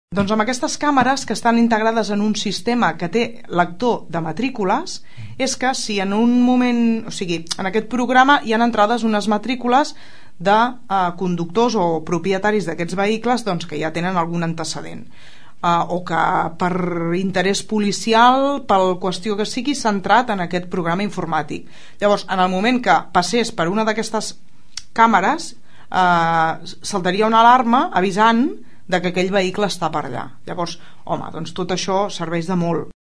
Doncs amb aquestes càmeres que estan integrades en un sistema que té lector de matrícules, és que si en un moment, o sigui, en aquest programa hi han entrades unes matrícules de conductors o propietaris d'aquests vehicles doncs, que ja tenen algun antecedent, o que per interès policial, per qüestió que sigui, s'ha entrat en aquest programa informàtic. Llavors, en el moment que passés per una d'aquestes càmeres, saltaria una alarma avisant de que aquell vehicle està per allà. Llavors, home, doncs tot això serveix de molt.